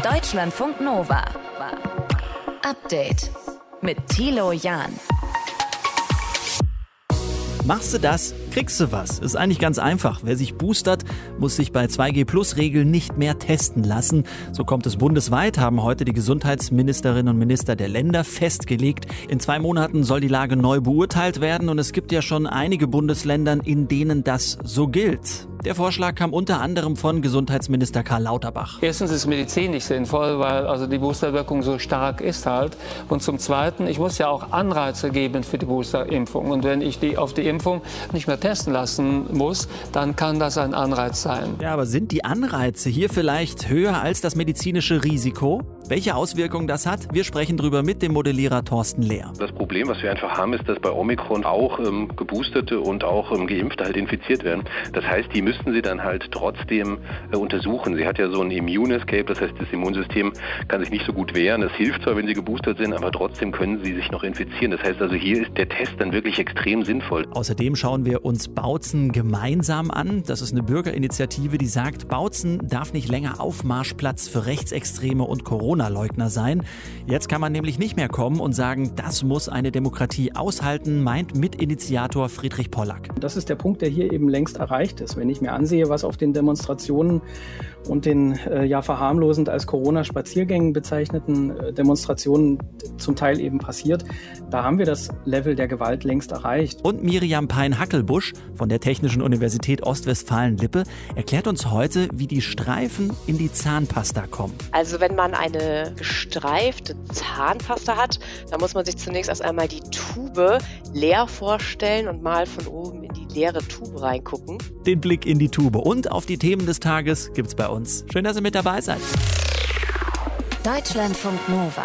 Deutschlandfunk Nova. Update mit Thilo Jahn. Machst du das, kriegst du was. Ist eigentlich ganz einfach. Wer sich boostert, muss sich bei 2G-Plus-Regeln nicht mehr testen lassen. So kommt es bundesweit, haben heute die Gesundheitsministerinnen und Minister der Länder festgelegt. In 2 Monaten soll die Lage neu beurteilt werden und es gibt ja schon einige Bundesländer, in denen das so gilt. Der Vorschlag kam unter anderem von Gesundheitsminister Karl Lauterbach. Erstens ist es medizinisch sinnvoll, weil die Boosterwirkung so stark ist halt. Und zum Zweiten, ich muss ja auch Anreize geben für die Boosterimpfung. Und wenn ich auf die Impfung nicht mehr testen lassen muss, dann kann das ein Anreiz sein. Ja, aber sind die Anreize hier vielleicht höher als das medizinische Risiko? Welche Auswirkungen das hat? Wir sprechen drüber mit dem Modellierer Thorsten Lehr. Das Problem, was wir einfach haben, ist, dass bei Omikron auch Geboosterte und auch Geimpfte halt infiziert werden. Das heißt, die müssten sie dann halt trotzdem untersuchen. Sie hat ja so ein Immune Escape, das heißt, das Immunsystem kann sich nicht so gut wehren. Es hilft zwar, wenn sie geboostert sind, aber trotzdem können sie sich noch infizieren. Das heißt also, hier ist der Test dann wirklich extrem sinnvoll. Außerdem schauen wir uns Bautzen gemeinsam an. Das ist eine Bürgerinitiative, die sagt, Bautzen darf nicht länger Aufmarschplatz für Rechtsextreme und Corona-Leugner sein. Jetzt kann man nämlich nicht mehr kommen und sagen, das muss eine Demokratie aushalten, meint Mitinitiator Friedrich Pollack. Das ist der Punkt, der hier eben längst erreicht ist. Wenn ich mir ansehe, was auf den Demonstrationen und den verharmlosend als Corona-Spaziergängen bezeichneten Demonstrationen zum Teil eben passiert, da haben wir das Level der Gewalt längst erreicht. Und Miriam Pein-Hackelbusch von der Technischen Universität Ostwestfalen-Lippe erklärt uns heute, wie die Streifen in die Zahnpasta kommen. Also wenn man eine gestreifte Zahnpasta hat, dann muss man sich zunächst erst einmal die Tube leer vorstellen und mal von oben in die leere Tube reingucken. Den Blick in die Tube und auf die Themen des Tages gibt's bei uns. Schön, dass ihr mit dabei seid. Deutschlandfunk Nova.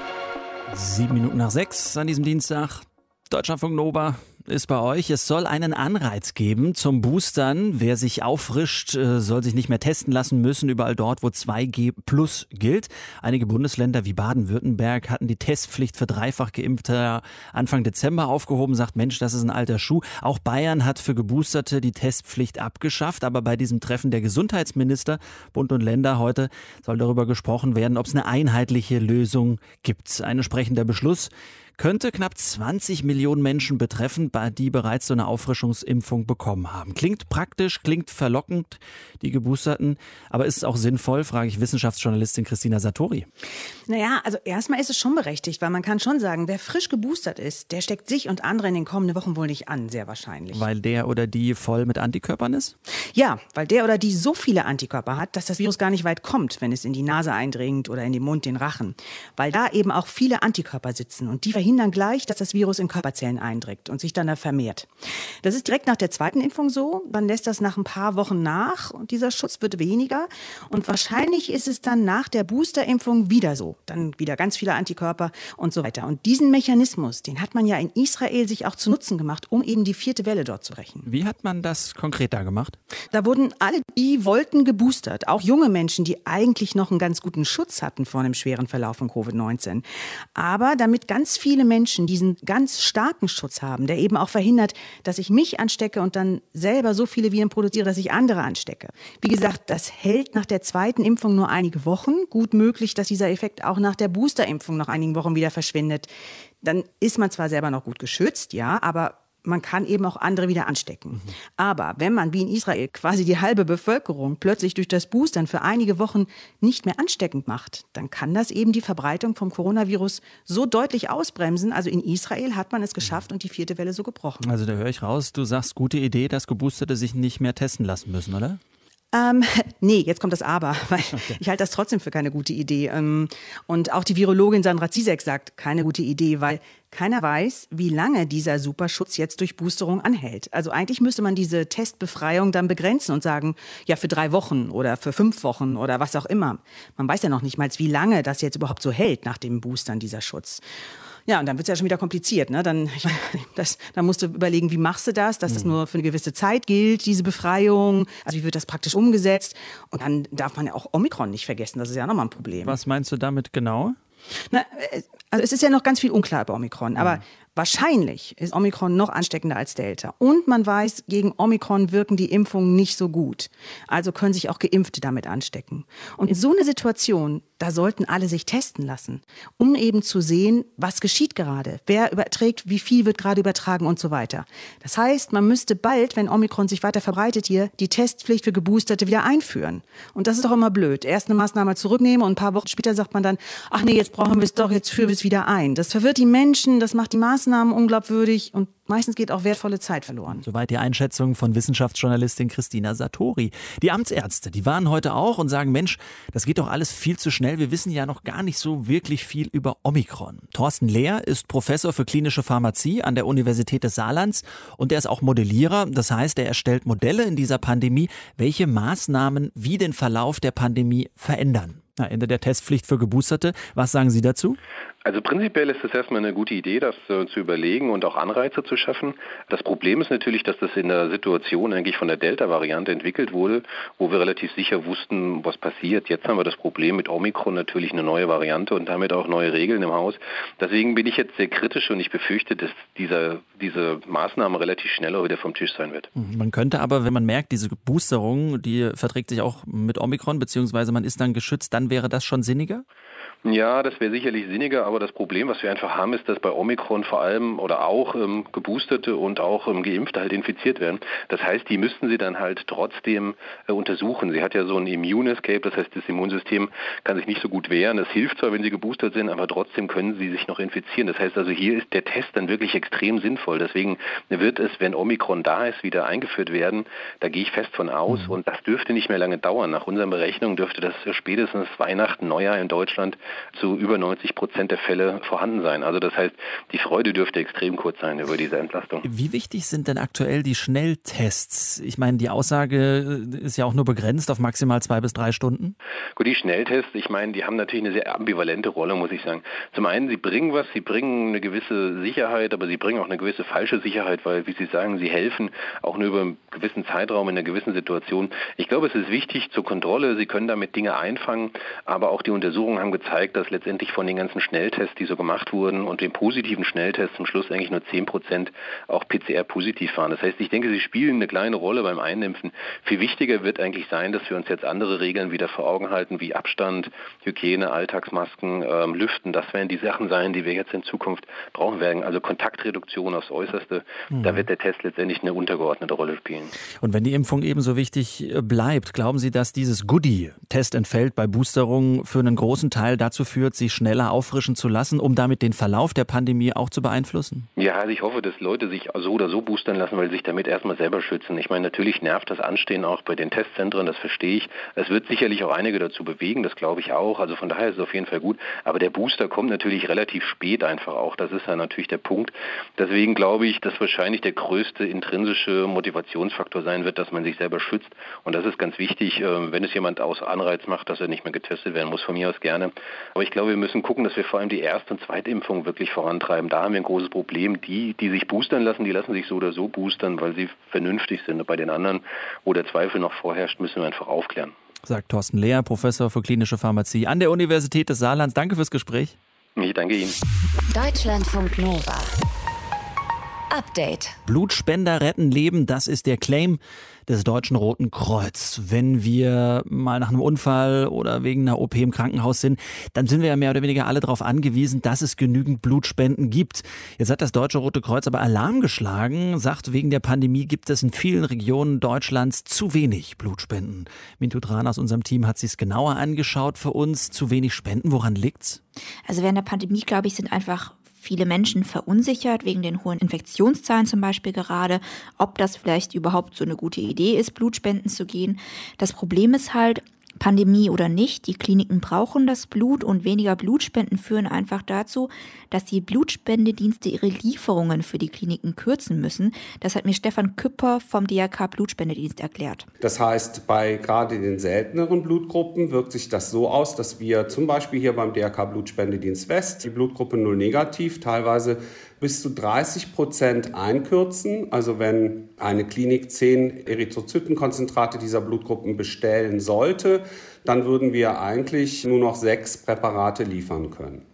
7:07 an diesem Dienstag. Deutschlandfunk Nova ist bei euch. Es soll einen Anreiz geben zum Boostern. Wer sich auffrischt, soll sich nicht mehr testen lassen müssen, überall dort, wo 2G Plus gilt. Einige Bundesländer wie Baden-Württemberg hatten die Testpflicht für dreifach Geimpfte Anfang Dezember aufgehoben, sagt, Mensch, das ist ein alter Schuh. Auch Bayern hat für Geboosterte die Testpflicht abgeschafft, aber bei diesem Treffen der Gesundheitsminister, Bund und Länder heute, soll darüber gesprochen werden, ob es eine einheitliche Lösung gibt. Ein entsprechender Beschluss könnte knapp 20 Millionen Menschen betreffen, die bereits so eine Auffrischungsimpfung bekommen haben. Klingt praktisch, klingt verlockend, die Geboosterten. Aber ist es auch sinnvoll, frage ich Wissenschaftsjournalistin Christina Satori. Naja, also erstmal ist es schon berechtigt, weil man kann schon sagen, wer frisch geboostert ist, der steckt sich und andere in den kommenden Wochen wohl nicht an, sehr wahrscheinlich. Weil der oder die voll mit Antikörpern ist? Ja, weil der oder die so viele Antikörper hat, dass das Virus gar nicht weit kommt, wenn es in die Nase eindringt oder in den Mund, den Rachen. Weil da eben auch viele Antikörper sitzen und die verhindern gleich, dass das Virus in Körperzellen eindringt und sich dann da vermehrt. Das ist direkt nach der zweiten Impfung so, dann lässt das nach ein paar Wochen nach und dieser Schutz wird weniger und wahrscheinlich ist es dann nach der Boosterimpfung wieder so, dann wieder ganz viele Antikörper und so weiter. Und diesen Mechanismus, den hat man ja in Israel sich auch zu Nutzen gemacht, um eben die 4. Welle dort zu rächen. Wie hat man das konkret da gemacht? Da wurden alle, die wollten, geboostert, auch junge Menschen, die eigentlich noch einen ganz guten Schutz hatten vor einem schweren Verlauf von Covid-19. Aber damit ganz viele Menschen diesen ganz starken Schutz haben, der eben auch verhindert, dass ich mich anstecke und dann selber so viele Viren produziere, dass ich andere anstecke. Wie gesagt, das hält nach der zweiten Impfung nur einige Wochen. Gut möglich, dass dieser Effekt auch nach der Boosterimpfung nach einigen Wochen wieder verschwindet. Dann ist man zwar selber noch gut geschützt, ja, aber man kann eben auch andere wieder anstecken. Aber wenn man wie in Israel quasi die halbe Bevölkerung plötzlich durch das Boostern für einige Wochen nicht mehr ansteckend macht, dann kann das eben die Verbreitung vom Coronavirus so deutlich ausbremsen. Also in Israel hat man es geschafft und die 4. Welle so gebrochen. Also da höre ich raus, du sagst, gute Idee, dass Geboosterte sich nicht mehr testen lassen müssen, oder? Nee, jetzt kommt das Aber, weil ich halte das trotzdem für keine gute Idee. Und auch die Virologin Sandra Ziesek sagt, keine gute Idee, weil keiner weiß, wie lange dieser Superschutz jetzt durch Boosterung anhält. Also eigentlich müsste man diese Testbefreiung dann begrenzen und sagen, ja, für 3 Wochen oder für 5 Wochen oder was auch immer. Man weiß ja noch nicht mal, wie lange das jetzt überhaupt so hält nach dem Boostern, dieser Schutz. Ja, und dann wird es ja schon wieder kompliziert, ne? Dann musst du überlegen, wie machst du das, dass das nur für eine gewisse Zeit gilt, diese Befreiung. Also wie wird das praktisch umgesetzt? Und dann darf man ja auch Omikron nicht vergessen, das ist ja nochmal ein Problem. Was meinst du damit genau? Also es ist ja noch ganz viel unklar bei Omikron, aber Wahrscheinlich ist Omikron noch ansteckender als Delta. Und man weiß, gegen Omikron wirken die Impfungen nicht so gut. Also können sich auch Geimpfte damit anstecken. Und in so einer Situation, da sollten alle sich testen lassen, um eben zu sehen, was geschieht gerade. Wer überträgt, wie viel wird gerade übertragen und so weiter. Das heißt, man müsste bald, wenn Omikron sich weiter verbreitet hier, die Testpflicht für Geboosterte wieder einführen. Und das ist doch immer blöd. Erst eine Maßnahme zurücknehmen und ein paar Wochen später sagt man dann, ach nee, jetzt brauchen wir es doch, jetzt führen wir es wieder ein. Das verwirrt die Menschen, das macht die Maßnahmen unglaubwürdig und meistens geht auch wertvolle Zeit verloren. Soweit die Einschätzung von Wissenschaftsjournalistin Christina Satori. Die Amtsärzte, die warnen heute auch und sagen, Mensch, das geht doch alles viel zu schnell. Wir wissen ja noch gar nicht so wirklich viel über Omikron. Thorsten Lehr ist Professor für klinische Pharmazie an der Universität des Saarlands und er ist auch Modellierer. Das heißt, er erstellt Modelle in dieser Pandemie, welche Maßnahmen wie den Verlauf der Pandemie verändern. Ende der Testpflicht für Geboosterte. Was sagen Sie dazu? Also prinzipiell ist es erstmal eine gute Idee, das zu überlegen und auch Anreize zu schaffen. Das Problem ist natürlich, dass das in der Situation eigentlich von der Delta-Variante entwickelt wurde, wo wir relativ sicher wussten, was passiert. Jetzt haben wir das Problem mit Omikron, natürlich eine neue Variante und damit auch neue Regeln im Haus. Deswegen bin ich jetzt sehr kritisch und ich befürchte, dass diese Maßnahme relativ schnell auch wieder vom Tisch sein wird. Man könnte aber, wenn man merkt, diese Boosterung, die verträgt sich auch mit Omikron, beziehungsweise man ist dann geschützt, dann wäre das schon sinniger? Ja, das wäre sicherlich sinniger, aber das Problem, was wir einfach haben, ist, dass bei Omikron vor allem oder auch Geboosterte und auch Geimpfte halt infiziert werden. Das heißt, die müssten sie dann halt trotzdem untersuchen. Sie hat ja so ein Immune Escape, das heißt, das Immunsystem kann sich nicht so gut wehren. Das hilft zwar, wenn sie geboostert sind, aber trotzdem können sie sich noch infizieren. Das heißt also, hier ist der Test dann wirklich extrem sinnvoll. Deswegen wird es, wenn Omikron da ist, wieder eingeführt werden. Da gehe ich fest von aus und das dürfte nicht mehr lange dauern. Nach unseren Berechnungen dürfte das spätestens Weihnachten, Neujahr in Deutschland zu über 90% der Fälle vorhanden sein. Also das heißt, die Freude dürfte extrem kurz sein über diese Entlastung. Wie wichtig sind denn aktuell die Schnelltests? Ich meine, die Aussage ist ja auch nur begrenzt auf maximal 2 bis 3 Stunden. Gut, die Schnelltests, ich meine, die haben natürlich eine sehr ambivalente Rolle, muss ich sagen. Zum einen, sie bringen was, sie bringen eine gewisse Sicherheit, aber sie bringen auch eine gewisse falsche Sicherheit, weil, wie Sie sagen, sie helfen auch nur über einen gewissen Zeitraum in einer gewissen Situation. Ich glaube, es ist wichtig zur Kontrolle, sie können damit Dinge einfangen, aber auch die Untersuchungen haben gezeigt, dass letztendlich von den ganzen Schnelltests, die so gemacht wurden und den positiven Schnelltests zum Schluss eigentlich nur 10% auch PCR-positiv waren. Das heißt, ich denke, sie spielen eine kleine Rolle beim Einimpfen. Viel wichtiger wird eigentlich sein, dass wir uns jetzt andere Regeln wieder vor Augen halten, wie Abstand, Hygiene, Alltagsmasken, Lüften. Das werden die Sachen sein, die wir jetzt in Zukunft brauchen werden. Also Kontaktreduktion aufs Äußerste. Da wird der Test letztendlich eine untergeordnete Rolle spielen. Und wenn die Impfung ebenso wichtig bleibt, glauben Sie, dass dieses Goodie, Test entfällt bei Boosterung, für einen großen Teil dazu führt, sich schneller auffrischen zu lassen, um damit den Verlauf der Pandemie auch zu beeinflussen? Ja, also ich hoffe, dass Leute sich so oder so boostern lassen, weil sie sich damit erstmal selber schützen. Ich meine, natürlich nervt das Anstehen auch bei den Testzentren, das verstehe ich. Es wird sicherlich auch einige dazu bewegen, das glaube ich auch. Also von daher ist es auf jeden Fall gut. Aber der Booster kommt natürlich relativ spät einfach auch. Das ist ja natürlich der Punkt. Deswegen glaube ich, dass wahrscheinlich der größte intrinsische Motivationsfaktor sein wird, dass man sich selber schützt. Und das ist ganz wichtig, wenn es jemand aus Anreiz macht, dass er nicht mehr getestet werden muss, von mir aus gerne. Aber ich glaube, wir müssen gucken, dass wir vor allem die Erst- und Zweitimpfung wirklich vorantreiben. Da haben wir ein großes Problem. Die sich boostern lassen, die lassen sich so oder so boostern, weil sie vernünftig sind. Und bei den anderen, wo der Zweifel noch vorherrscht, müssen wir einfach aufklären. Sagt Thorsten Lehr, Professor für klinische Pharmazie an der Universität des Saarlands. Danke fürs Gespräch. Ich danke Ihnen. Deutschlandfunk Nova. Update. Blutspender retten Leben, das ist der Claim des Deutschen Roten Kreuz. Wenn wir mal nach einem Unfall oder wegen einer OP im Krankenhaus sind, dann sind wir ja mehr oder weniger alle darauf angewiesen, dass es genügend Blutspenden gibt. Jetzt hat das Deutsche Rote Kreuz aber Alarm geschlagen, sagt, wegen der Pandemie gibt es in vielen Regionen Deutschlands zu wenig Blutspenden. Mintu Tran aus unserem Team hat sich es genauer angeschaut für uns. Zu wenig Spenden, woran liegt's? Also während der Pandemie, glaube ich, sind einfach viele Menschen verunsichert, wegen den hohen Infektionszahlen zum Beispiel gerade, ob das vielleicht überhaupt so eine gute Idee ist, Blutspenden zu gehen. Das Problem ist halt, Pandemie oder nicht, die Kliniken brauchen das Blut und weniger Blutspenden führen einfach dazu, dass die Blutspendedienste ihre Lieferungen für die Kliniken kürzen müssen. Das hat mir Stefan Küpper vom DRK Blutspendedienst erklärt. Das heißt, bei gerade den selteneren Blutgruppen wirkt sich das so aus, dass wir zum Beispiel hier beim DRK Blutspendedienst West die Blutgruppe 0 negativ teilweise bis zu 30% einkürzen. Also wenn eine Klinik 10 Erythrozytenkonzentrate dieser Blutgruppen bestellen sollte, dann würden wir eigentlich nur noch 6 Präparate liefern können.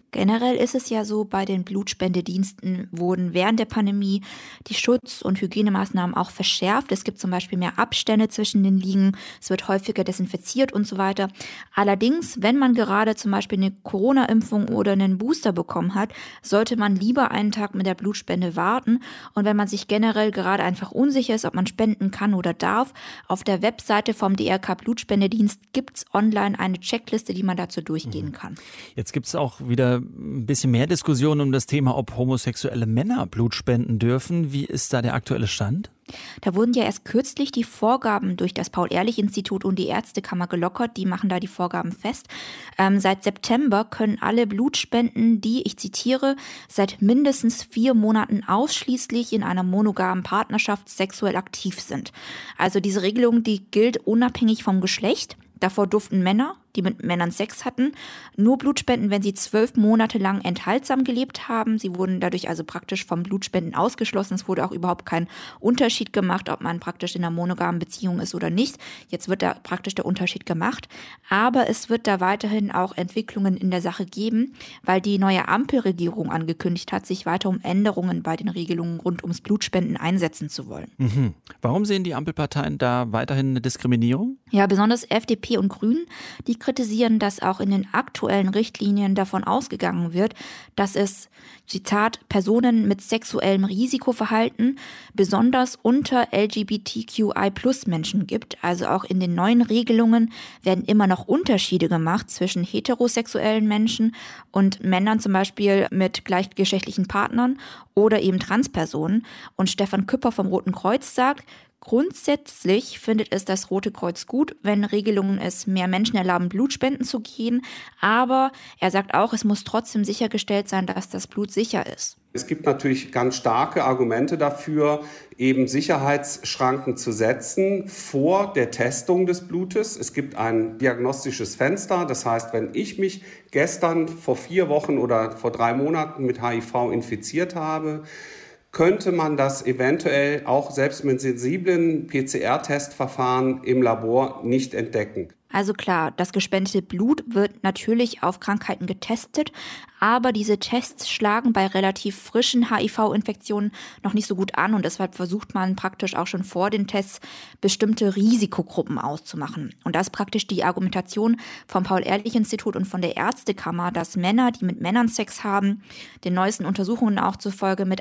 Generell ist es ja so, bei den Blutspendediensten wurden während der Pandemie die Schutz- und Hygienemaßnahmen auch verschärft. Es gibt zum Beispiel mehr Abstände zwischen den Liegen, es wird häufiger desinfiziert und so weiter. Allerdings, wenn man gerade zum Beispiel eine Corona-Impfung oder einen Booster bekommen hat, sollte man lieber einen Tag mit der Blutspende warten. Und wenn man sich generell gerade einfach unsicher ist, ob man spenden kann oder darf, auf der Webseite vom DRK Blutspendedienst gibt es online eine Checkliste, die man dazu durchgehen kann. Jetzt gibt es auch wieder ein bisschen mehr Diskussion um das Thema, ob homosexuelle Männer Blut spenden dürfen. Wie ist da der aktuelle Stand? Da wurden ja erst kürzlich die Vorgaben durch das Paul-Ehrlich-Institut und die Ärztekammer gelockert. Die machen da die Vorgaben fest. Seit September können alle Blutspenden, die, ich zitiere, seit mindestens 4 Monaten ausschließlich in einer monogamen Partnerschaft sexuell aktiv sind. Also diese Regelung, die gilt unabhängig vom Geschlecht. Davor durften Männer, die mit Männern Sex hatten, nur Blut spenden, wenn sie 12 Monate lang enthaltsam gelebt haben. Sie wurden dadurch also praktisch vom Blutspenden ausgeschlossen. Es wurde auch überhaupt kein Unterschied gemacht, ob man praktisch in einer monogamen Beziehung ist oder nicht. Jetzt wird da praktisch der Unterschied gemacht. Aber es wird da weiterhin auch Entwicklungen in der Sache geben, weil die neue Ampelregierung angekündigt hat, sich weiter um Änderungen bei den Regelungen rund ums Blutspenden einsetzen zu wollen. Mhm. Warum sehen die Ampelparteien da weiterhin eine Diskriminierung? Ja, besonders FDP und Grünen, die kritisieren, dass auch in den aktuellen Richtlinien davon ausgegangen wird, dass es, Zitat, Personen mit sexuellem Risikoverhalten besonders unter LGBTQI+-Menschen gibt. Also auch in den neuen Regelungen werden immer noch Unterschiede gemacht zwischen heterosexuellen Menschen und Männern zum Beispiel mit gleichgeschlechtlichen Partnern oder eben Transpersonen. Und Stefan Küpper vom Roten Kreuz sagt, grundsätzlich findet es das Rote Kreuz gut, wenn Regelungen es mehr Menschen erlauben, Blutspenden zu gehen. Aber er sagt auch, es muss trotzdem sichergestellt sein, dass das Blut sicher ist. Es gibt natürlich ganz starke Argumente dafür, eben Sicherheitsschranken zu setzen vor der Testung des Blutes. Es gibt ein diagnostisches Fenster. Das heißt, wenn ich mich gestern vor 4 Wochen oder vor 3 Monaten mit HIV infiziert habe, könnte man das eventuell auch selbst mit sensiblen PCR-Testverfahren im Labor nicht entdecken. Also klar, das gespendete Blut wird natürlich auf Krankheiten getestet, aber diese Tests schlagen bei relativ frischen HIV-Infektionen noch nicht so gut an und deshalb versucht man praktisch auch schon vor den Tests bestimmte Risikogruppen auszumachen. Und das ist praktisch die Argumentation vom Paul-Ehrlich-Institut und von der Ärztekammer, dass Männer, die mit Männern Sex haben, den neuesten Untersuchungen auch zufolge mit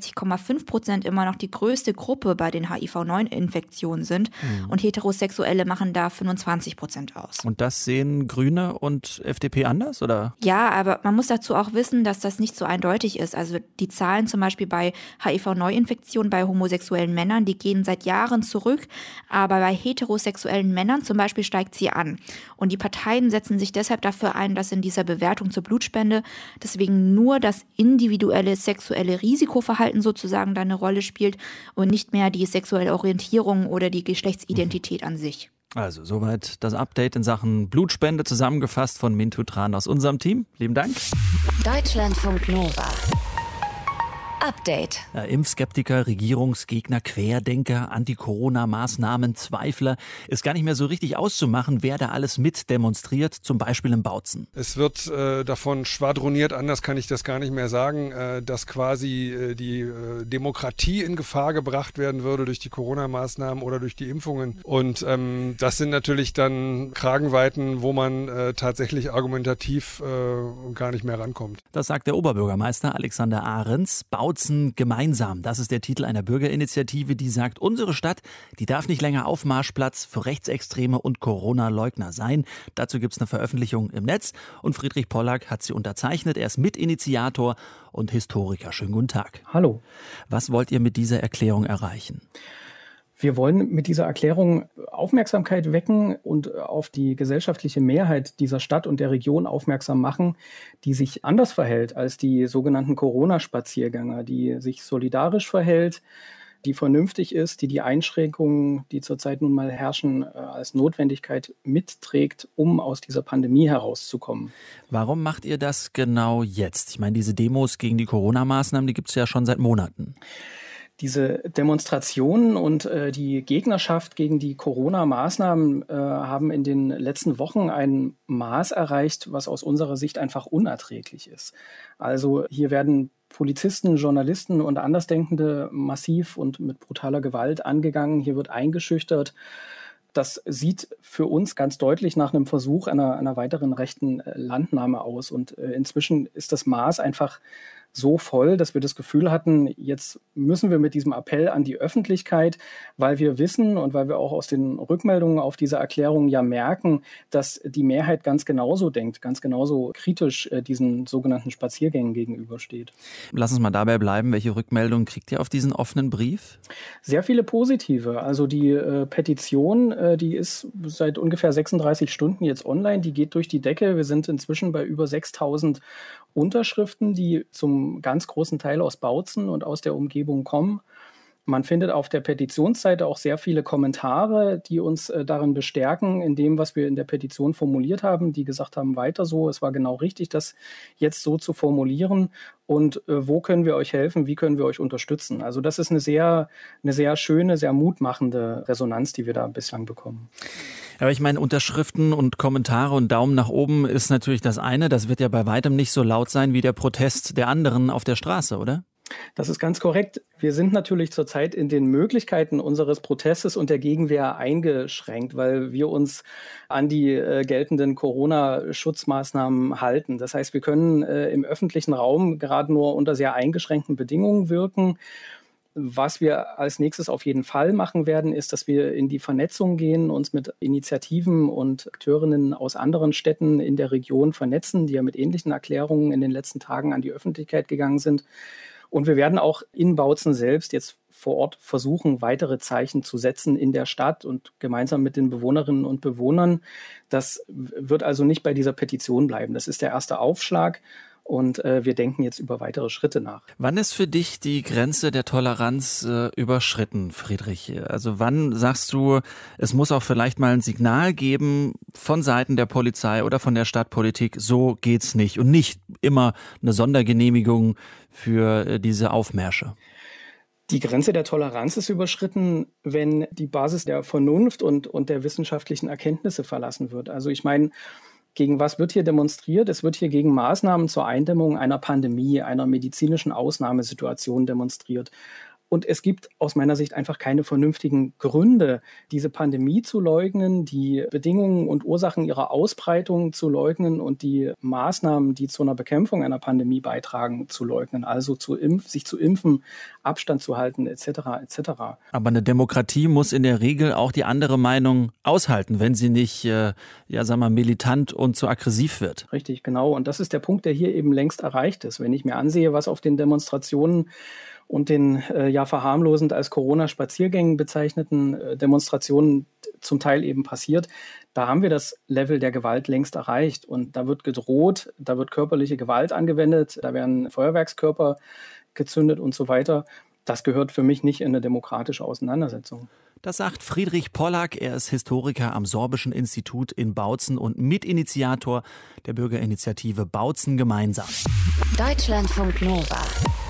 61,5% immer noch die größte Gruppe bei den HIV-9-Infektionen sind und Heterosexuelle machen da 25% aus. Und das sehen Grüne und FDP anders, oder? Ja, aber man muss dazu auch wissen, dass das nicht so eindeutig ist. Also die Zahlen zum Beispiel bei HIV-Neuinfektionen bei homosexuellen Männern, die gehen seit Jahren zurück, aber bei heterosexuellen Männern zum Beispiel steigt sie an. Und die Parteien setzen sich deshalb dafür ein, dass in dieser Bewertung zur Blutspende deswegen nur das individuelle sexuelle Risikoverhalten sozusagen da eine Rolle spielt und nicht mehr die sexuelle Orientierung oder die Geschlechtsidentität an sich. Also soweit das Update in Sachen Blutspende zusammengefasst von Mintu Tran aus unserem Team. Lieben Dank. Deutschlandfunk Nova. Update. Ja, Impfskeptiker, Regierungsgegner, Querdenker, Anti-Corona-Maßnahmen, Zweifler. Ist gar nicht mehr so richtig auszumachen, wer da alles mit demonstriert, zum Beispiel in Bautzen. Es wird davon schwadroniert, anders kann ich das gar nicht mehr sagen, dass quasi die Demokratie in Gefahr gebracht werden würde durch die Corona-Maßnahmen oder durch die Impfungen. Und das sind natürlich dann Kragenweiten, wo man tatsächlich argumentativ gar nicht mehr rankommt. Das sagt der Oberbürgermeister Alexander Ahrens. Bautzen gemeinsam. Das ist der Titel einer Bürgerinitiative, die sagt, unsere Stadt, die darf nicht länger Aufmarschplatz für Rechtsextreme und Corona-Leugner sein. Dazu gibt es eine Veröffentlichung im Netz und Friedrich Pollack hat sie unterzeichnet. Er ist Mitinitiator und Historiker. Schönen guten Tag. Hallo. Was wollt ihr mit dieser Erklärung erreichen? Wir wollen mit dieser Erklärung Aufmerksamkeit wecken und auf die gesellschaftliche Mehrheit dieser Stadt und der Region aufmerksam machen, die sich anders verhält als die sogenannten Corona-Spaziergänger, die sich solidarisch verhält, die vernünftig ist, die Einschränkungen, die zurzeit nun mal herrschen, als Notwendigkeit mitträgt, um aus dieser Pandemie herauszukommen. Warum macht ihr das genau jetzt? Ich meine, diese Demos gegen die Corona-Maßnahmen, die gibt es ja schon seit Monaten. Diese Demonstrationen und die Gegnerschaft gegen die Corona-Maßnahmen haben in den letzten Wochen ein Maß erreicht, was aus unserer Sicht einfach unerträglich ist. Also hier werden Polizisten, Journalisten und Andersdenkende massiv und mit brutaler Gewalt angegangen. Hier wird eingeschüchtert. Das sieht für uns ganz deutlich nach einem Versuch einer weiteren rechten Landnahme aus. Und inzwischen ist das Maß einfach so voll, dass wir das Gefühl hatten, jetzt müssen wir mit diesem Appell an die Öffentlichkeit, weil wir wissen und weil wir auch aus den Rückmeldungen auf diese Erklärung ja merken, dass die Mehrheit ganz genauso denkt, ganz genauso kritisch diesen sogenannten Spaziergängen gegenübersteht. Lass uns mal dabei bleiben. Welche Rückmeldungen kriegt ihr auf diesen offenen Brief? Sehr viele positive. Also die Petition, die ist seit ungefähr 36 Stunden jetzt online. Die geht durch die Decke. Wir sind inzwischen bei über 6.000 Unterschriften, die zum ganz großen Teil aus Bautzen und aus der Umgebung kommen. Man findet auf der Petitionsseite auch sehr viele Kommentare, die uns darin bestärken, in dem, was wir in der Petition formuliert haben, die gesagt haben, weiter so, es war genau richtig, das jetzt so zu formulieren und wo können wir euch helfen, wie können wir euch unterstützen. Also das ist eine sehr schöne, sehr mutmachende Resonanz, die wir da bislang bekommen. Aber ich meine, Unterschriften und Kommentare und Daumen nach oben ist natürlich das eine. Das wird ja bei weitem nicht so laut sein wie der Protest der anderen auf der Straße, oder? Das ist ganz korrekt. Wir sind natürlich zurzeit in den Möglichkeiten unseres Protestes und der Gegenwehr eingeschränkt, weil wir uns an die geltenden Corona-Schutzmaßnahmen halten. Das heißt, wir können im öffentlichen Raum gerade nur unter sehr eingeschränkten Bedingungen wirken. Was wir als nächstes auf jeden Fall machen werden, ist, dass wir in die Vernetzung gehen, uns mit Initiativen und Akteurinnen aus anderen Städten in der Region vernetzen, die ja mit ähnlichen Erklärungen in den letzten Tagen an die Öffentlichkeit gegangen sind. Und wir werden auch in Bautzen selbst jetzt vor Ort versuchen, weitere Zeichen zu setzen in der Stadt und gemeinsam mit den Bewohnerinnen und Bewohnern. Das wird also nicht bei dieser Petition bleiben. Das ist der erste Aufschlag. Und wir denken jetzt über weitere Schritte nach. Wann ist für dich die Grenze der Toleranz überschritten, Friedrich? Also wann sagst du, es muss auch vielleicht mal ein Signal geben von Seiten der Polizei oder von der Stadtpolitik, so geht's nicht und nicht immer eine Sondergenehmigung für diese Aufmärsche? Die Grenze der Toleranz ist überschritten, wenn die Basis der Vernunft und der wissenschaftlichen Erkenntnisse verlassen wird. Also ich meine, gegen was wird hier demonstriert? Es wird hier gegen Maßnahmen zur Eindämmung einer Pandemie, einer medizinischen Ausnahmesituation demonstriert. Und es gibt aus meiner Sicht einfach keine vernünftigen Gründe, diese Pandemie zu leugnen, die Bedingungen und Ursachen ihrer Ausbreitung zu leugnen und die Maßnahmen, die zu einer Bekämpfung einer Pandemie beitragen, zu leugnen. Also sich zu impfen, Abstand zu halten, etc. etc. Aber eine Demokratie muss in der Regel auch die andere Meinung aushalten, wenn sie nicht militant und zu aggressiv wird. Richtig, genau. Und das ist der Punkt, der hier eben längst erreicht ist. Wenn ich mir ansehe, was auf den Demonstrationen und den verharmlosend als Corona-Spaziergängen bezeichneten Demonstrationen zum Teil eben passiert, da haben wir das Level der Gewalt längst erreicht. Und da wird gedroht, da wird körperliche Gewalt angewendet, da werden Feuerwerkskörper gezündet und so weiter. Das gehört für mich nicht in eine demokratische Auseinandersetzung. Das sagt Friedrich Pollack. Er ist Historiker am Sorbischen Institut in Bautzen und Mitinitiator der Bürgerinitiative Bautzen gemeinsam. Deutschlandfunk Nova.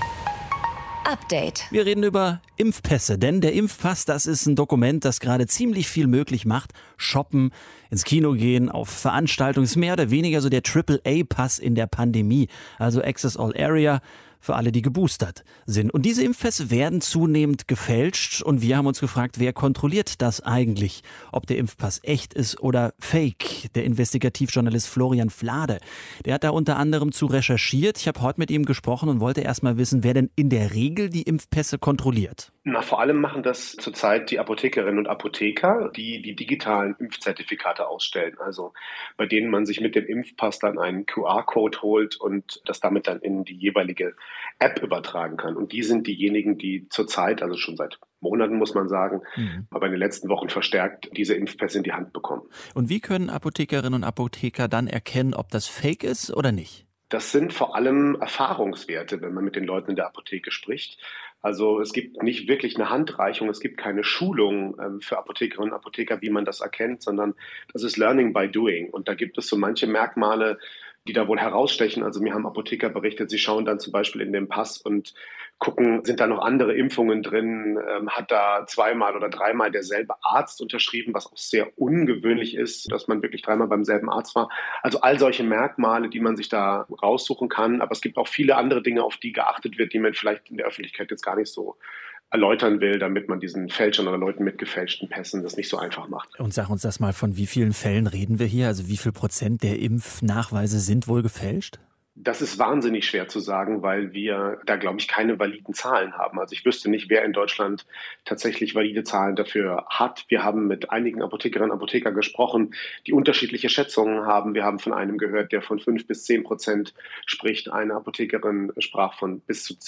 Update. Wir reden über Impfpässe, denn der Impfpass, das ist ein Dokument, das gerade ziemlich viel möglich macht. Shoppen, ins Kino gehen, auf Veranstaltungen, ist mehr oder weniger so der AAA-Pass in der Pandemie, also Access All Area für alle, die geboostert sind. Und diese Impfpässe werden zunehmend gefälscht und wir haben uns gefragt, wer kontrolliert das eigentlich? Ob der Impfpass echt ist oder fake? Der Investigativjournalist Florian Flade, der hat da unter anderem zu recherchiert. Ich habe heute mit ihm gesprochen und wollte erst mal wissen, wer denn in der Regel die Impfpässe kontrolliert. Vor allem machen das zurzeit die Apothekerinnen und Apotheker, die die digitalen Impfzertifikate ausstellen. Also bei denen man sich mit dem Impfpass dann einen QR-Code holt und das damit dann in die jeweilige App übertragen kann. Und die sind diejenigen, die zurzeit, also schon seit Monaten muss man sagen, aber in den letzten Wochen verstärkt diese Impfpässe in die Hand bekommen. Und wie können Apothekerinnen und Apotheker dann erkennen, ob das fake ist oder nicht? Das sind vor allem Erfahrungswerte, wenn man mit den Leuten in der Apotheke spricht. Also es gibt nicht wirklich eine Handreichung, es gibt keine Schulung für Apothekerinnen und Apotheker, wie man das erkennt, sondern das ist Learning by Doing. Und da gibt es so manche Merkmale, die da wohl herausstechen. Also mir haben Apotheker berichtet, sie schauen dann zum Beispiel in den Pass und gucken, sind da noch andere Impfungen drin, hat da 2-mal oder 3-mal derselbe Arzt unterschrieben, was auch sehr ungewöhnlich ist, dass man wirklich 3-mal beim selben Arzt war. Also all solche Merkmale, die man sich da raussuchen kann. Aber es gibt auch viele andere Dinge, auf die geachtet wird, die man vielleicht in der Öffentlichkeit jetzt gar nicht so erläutern will, damit man diesen Fälschern oder Leuten mit gefälschten Pässen das nicht so einfach macht. Und sag uns das mal, von wie vielen Fällen reden wir hier? Also wie viel Prozent der Impfnachweise sind wohl gefälscht? Das ist wahnsinnig schwer zu sagen, weil wir da, glaube ich, keine validen Zahlen haben. Also ich wüsste nicht, wer in Deutschland tatsächlich valide Zahlen dafür hat. Wir haben mit einigen Apothekerinnen und Apothekern gesprochen, die unterschiedliche Schätzungen haben. Wir haben von einem gehört, der von 5-10% spricht. Eine Apothekerin sprach von bis zu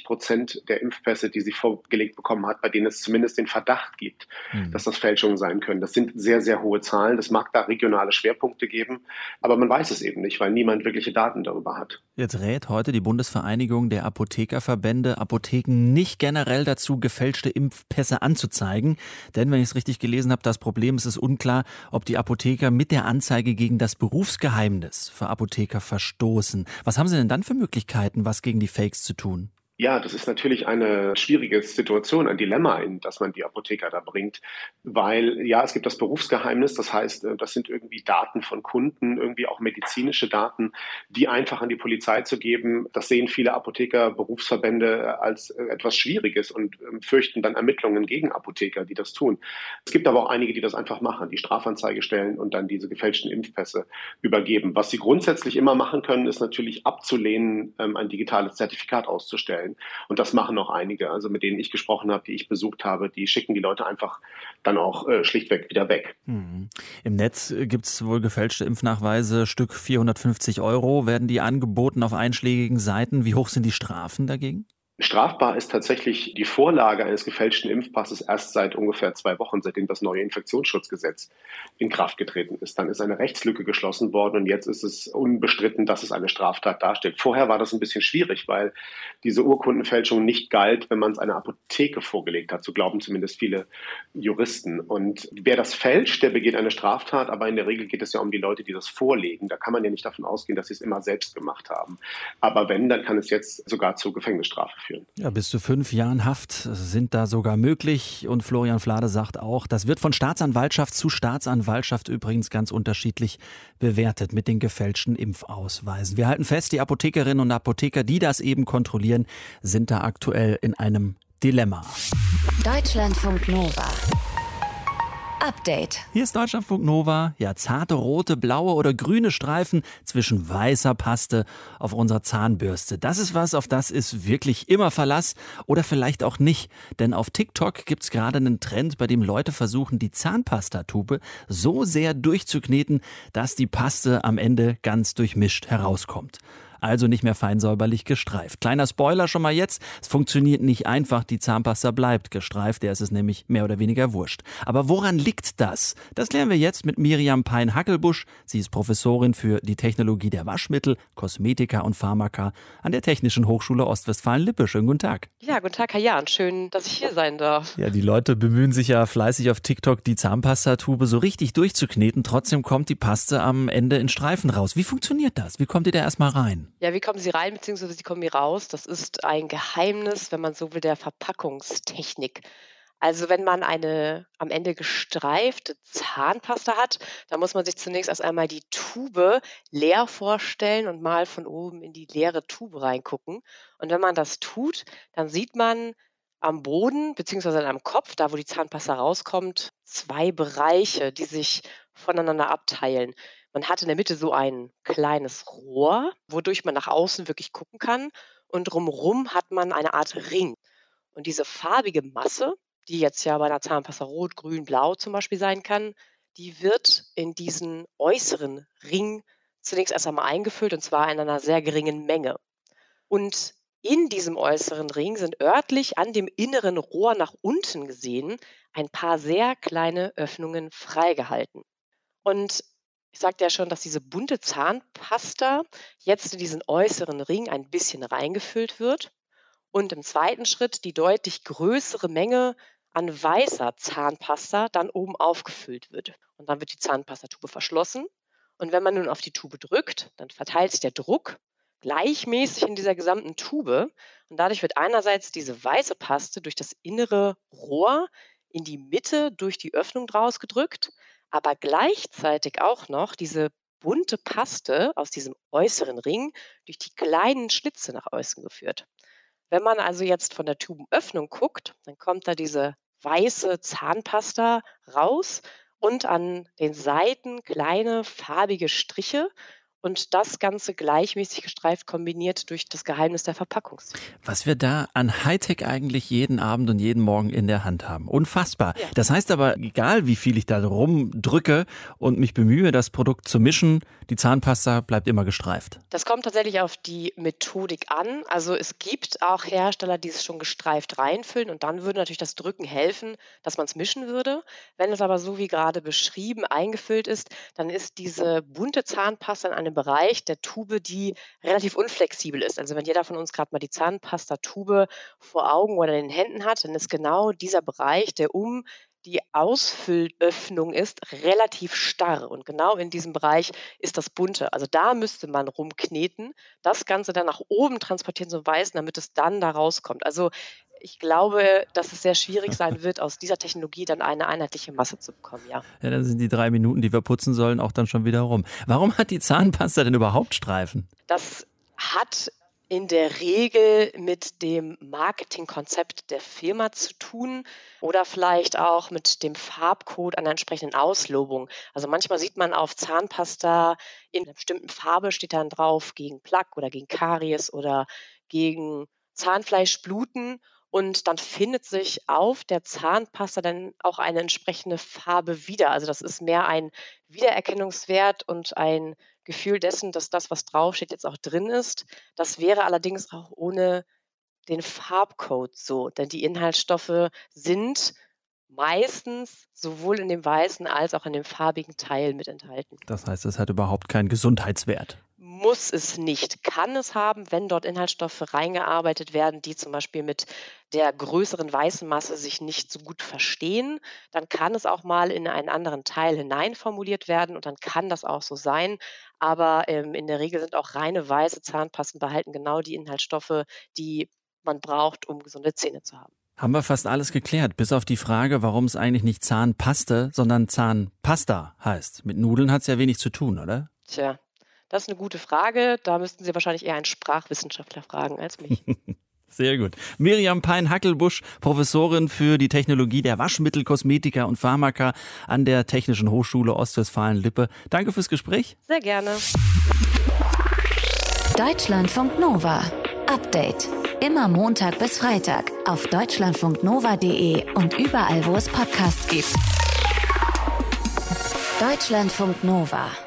20% der Impfpässe, die sie vorgelegt bekommen hat, bei denen es zumindest den Verdacht gibt, dass das Fälschungen sein können. Das sind sehr, sehr hohe Zahlen. Das mag da regionale Schwerpunkte geben, aber man weiß es eben nicht, weil niemand wirkliche Daten darüber hat. Jetzt rät heute die Bundesvereinigung der Apothekerverbände Apotheken nicht generell dazu, gefälschte Impfpässe anzuzeigen. Denn, wenn ich es richtig gelesen habe, das Problem ist, es unklar, ob die Apotheker mit der Anzeige gegen das Berufsgeheimnis für Apotheker verstoßen. Was haben Sie denn dann für Möglichkeiten, was gegen die Fakes zu tun? Ja, das ist natürlich eine schwierige Situation, ein Dilemma, in das man die Apotheker da bringt, weil ja, es gibt das Berufsgeheimnis, das heißt, das sind irgendwie Daten von Kunden, irgendwie auch medizinische Daten, die einfach an die Polizei zu geben. Das sehen viele Apotheker, Berufsverbände als etwas Schwieriges und fürchten dann Ermittlungen gegen Apotheker, die das tun. Es gibt aber auch einige, die das einfach machen, die Strafanzeige stellen und dann diese gefälschten Impfpässe übergeben. Was sie grundsätzlich immer machen können, ist natürlich abzulehnen, ein digitales Zertifikat auszustellen. Und das machen auch einige, also mit denen ich gesprochen habe, die ich besucht habe, die schicken die Leute einfach dann auch schlichtweg wieder weg. Im Netz gibt es wohl gefälschte Impfnachweise, Stück 450 €, werden die angeboten auf einschlägigen Seiten. Wie hoch sind die Strafen dagegen? Strafbar ist tatsächlich die Vorlage eines gefälschten Impfpasses erst seit ungefähr 2 Wochen, seitdem das neue Infektionsschutzgesetz in Kraft getreten ist. Dann ist eine Rechtslücke geschlossen worden und jetzt ist es unbestritten, dass es eine Straftat darstellt. Vorher war das ein bisschen schwierig, weil diese Urkundenfälschung nicht galt, wenn man es einer Apotheke vorgelegt hat. So glauben zumindest viele Juristen. Und wer das fälscht, der begeht eine Straftat, aber in der Regel geht es ja um die Leute, die das vorlegen. Da kann man ja nicht davon ausgehen, dass sie es immer selbst gemacht haben. Aber wenn, dann kann es jetzt sogar zur Gefängnisstrafe führen. Ja, bis zu 5 Jahren Haft sind da sogar möglich. Und Florian Flade sagt auch, das wird von Staatsanwaltschaft zu Staatsanwaltschaft übrigens ganz unterschiedlich bewertet mit den gefälschten Impfausweisen. Wir halten fest, die Apothekerinnen und Apotheker, die das eben kontrollieren, sind da aktuell in einem Dilemma. Deutschlandfunk Nova. Update. Hier ist Deutschlandfunk Nova. Ja, zarte rote, blaue oder grüne Streifen zwischen weißer Paste auf unserer Zahnbürste. Das ist was, auf das ist wirklich immer Verlass oder vielleicht auch nicht. Denn auf TikTok gibt's gerade einen Trend, bei dem Leute versuchen, die Zahnpastatube so sehr durchzukneten, dass die Paste am Ende ganz durchmischt herauskommt. Also nicht mehr fein säuberlich gestreift. Kleiner Spoiler schon mal jetzt, es funktioniert nicht einfach, die Zahnpasta bleibt gestreift, der ist es nämlich mehr oder weniger wurscht. Aber woran liegt das? Das klären wir jetzt mit Miriam Pein-Hackelbusch. Sie ist Professorin für die Technologie der Waschmittel, Kosmetika und Pharmaka an der Technischen Hochschule Ostwestfalen-Lippe. Schönen guten Tag. Ja, guten Tag, Herr Jahn. Schön, dass ich hier sein darf. Ja, die Leute bemühen sich ja fleißig auf TikTok, die Zahnpastatube so richtig durchzukneten. Trotzdem kommt die Paste am Ende in Streifen raus. Wie funktioniert das? Wie kommt ihr da erstmal rein? Ja, wie kommen Sie rein, beziehungsweise wie kommen Sie raus? Das ist ein Geheimnis, wenn man so will, der Verpackungstechnik. Also wenn man eine am Ende gestreifte Zahnpasta hat, dann muss man sich zunächst erst einmal die Tube leer vorstellen und mal von oben in die leere Tube reingucken. Und wenn man das tut, dann sieht man am Boden, beziehungsweise am Kopf, da wo die Zahnpasta rauskommt, 2 Bereiche, die sich voneinander abteilen. Man hat in der Mitte so ein kleines Rohr, wodurch man nach außen wirklich gucken kann. Und drumherum hat man eine Art Ring. Und diese farbige Masse, die jetzt ja bei einer Zahnpasta rot, grün, blau zum Beispiel sein kann, die wird in diesen äußeren Ring zunächst erst einmal eingefüllt, und zwar in einer sehr geringen Menge. Und in diesem äußeren Ring sind örtlich an dem inneren Rohr nach unten gesehen ein paar sehr kleine Öffnungen freigehalten. Und ich sagte ja schon, dass diese bunte Zahnpasta jetzt in diesen äußeren Ring ein bisschen reingefüllt wird und im zweiten Schritt die deutlich größere Menge an weißer Zahnpasta dann oben aufgefüllt wird. Und dann wird die Zahnpastatube verschlossen Und wenn man nun auf die Tube drückt, dann verteilt sich der Druck gleichmäßig in dieser gesamten Tube. Und dadurch wird einerseits diese weiße Paste durch das innere Rohr in die Mitte durch die Öffnung draus gedrückt, aber gleichzeitig auch noch diese bunte Paste aus diesem äußeren Ring durch die kleinen Schlitze nach außen geführt. Wenn man also jetzt von der Tubenöffnung guckt, dann kommt da diese weiße Zahnpasta raus und an den Seiten kleine farbige Striche und das Ganze gleichmäßig gestreift kombiniert durch das Geheimnis der Verpackungs. Was wir da an Hightech eigentlich jeden Abend und jeden Morgen in der Hand haben. Unfassbar. Ja. Das heißt aber, egal wie viel ich da rumdrücke und mich bemühe, das Produkt zu mischen, die Zahnpasta bleibt immer gestreift. Das kommt tatsächlich auf die Methodik an. Also es gibt auch Hersteller, die es schon gestreift reinfüllen und dann würde natürlich das Drücken helfen, dass man es mischen würde. Wenn es aber so wie gerade beschrieben eingefüllt ist, dann ist diese bunte Zahnpasta in einem Bereich der Tube, die relativ unflexibel ist. Also wenn jeder von uns gerade mal die Zahnpastatube vor Augen oder in den Händen hat, dann ist genau dieser Bereich, der um die Ausfüllöffnung ist, relativ starr. Und genau in diesem Bereich ist das Bunte. Also da müsste man rumkneten, das Ganze dann nach oben transportieren zum Weißen, damit es dann da rauskommt. Also ich glaube, dass es sehr schwierig sein wird, aus dieser Technologie dann eine einheitliche Masse zu bekommen, ja. Ja, dann sind die 3 Minuten, die wir putzen sollen, auch dann schon wieder rum. Warum hat die Zahnpasta denn überhaupt Streifen? Das hat in der Regel mit dem Marketingkonzept der Firma zu tun oder vielleicht auch mit dem Farbcode einer entsprechenden Auslobung. Also manchmal sieht man auf Zahnpasta in einer bestimmten Farbe steht dann drauf gegen Plaque oder gegen Karies oder gegen Zahnfleischbluten. Und dann findet sich auf der Zahnpasta dann auch eine entsprechende Farbe wieder. Also das ist mehr ein Wiedererkennungswert und ein Gefühl dessen, dass das, was draufsteht, jetzt auch drin ist. Das wäre allerdings auch ohne den Farbcode so. Denn die Inhaltsstoffe sind meistens sowohl in dem weißen als auch in dem farbigen Teil mit enthalten. Das heißt, es hat überhaupt keinen Gesundheitswert. Muss es nicht, kann es haben, wenn dort Inhaltsstoffe reingearbeitet werden, die zum Beispiel mit der größeren weißen Masse sich nicht so gut verstehen, dann kann es auch mal in einen anderen Teil hineinformuliert werden und dann kann das auch so sein. Aber in der Regel sind auch reine weiße Zahnpasten behalten genau die Inhaltsstoffe, die man braucht, um gesunde Zähne zu haben. Haben wir fast alles geklärt, bis auf die Frage, warum es eigentlich nicht Zahnpaste, sondern Zahnpasta heißt. Mit Nudeln hat es ja wenig zu tun, oder? Tja. Das ist eine gute Frage. Da müssten Sie wahrscheinlich eher einen Sprachwissenschaftler fragen als mich. Sehr gut. Miriam Pein-Hackelbusch, Professorin für die Technologie der Waschmittel, Kosmetika und Pharmaka an der Technischen Hochschule Ostwestfalen-Lippe. Danke fürs Gespräch. Sehr gerne. Deutschlandfunk Nova. Update. Immer Montag bis Freitag auf deutschlandfunknova.de und überall, wo es Podcasts gibt. Deutschlandfunk Nova.